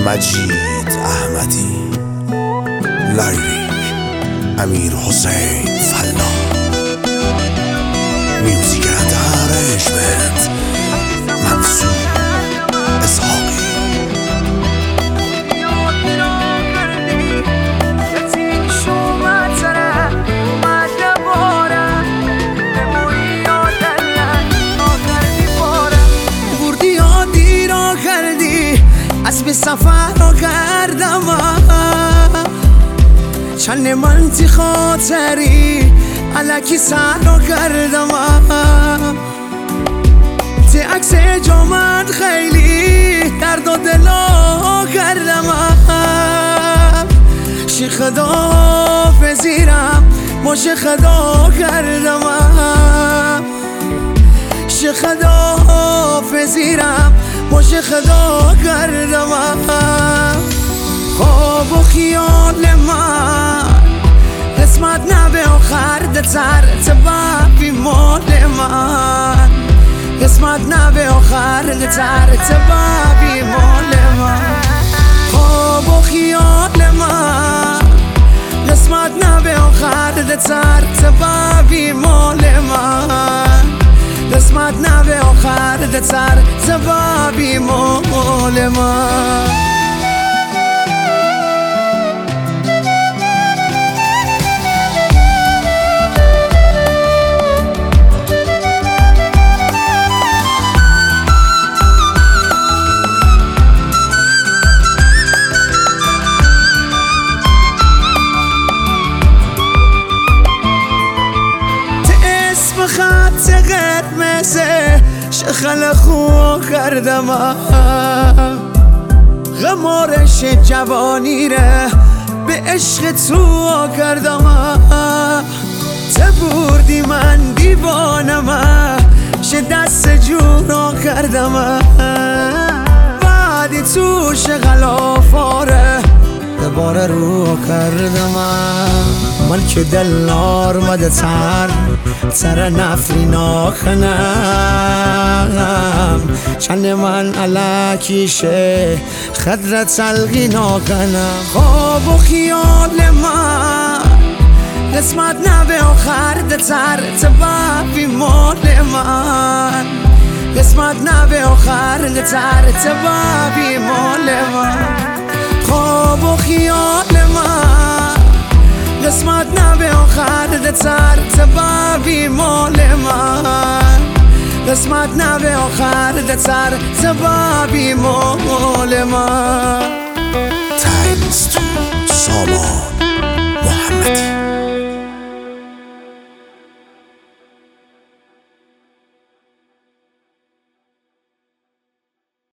مجید احمدی، لایریک امیر حسین فلاح، میوزیک ارنجمنت منصور اسحاقی. اسب سفر رو کردم چند منتی خاطری علکی سر رو کردم تی عکس جامد خیلی درد و دلا کردم شی خدا پذیرم ماشه خدا کردم شی خدا پذیرم ماشه خدا کردم خواب و خیال من قسمت نبه آخر دتر تبابی مال من قسمت نبه آخر دتر تبابی مال من خواب و خیال من قسمت نبه آخر دتر تبابی مال من قسمت نبه آخر دتر تبابی مال من خط قرمزه شخل خو کردم غمارش جوانی ره به عشق تو کردم تبوردی من دیوانم شه دست جورا کردم بعدی تو شغلاف آره دوباره رو کردم من که دلار مده تر نفری ناکنم چند من علاکیشه خدر تلقی ناکنم خواب و خیال من قسمت نبه آخر دتر تبابی مال من قسمت نبه آخر دتر تبابی مال من خواب و خیال من قسمت نبه آخر دتر تبابی مال من قسمت نبه آخر دتر تبابی مال من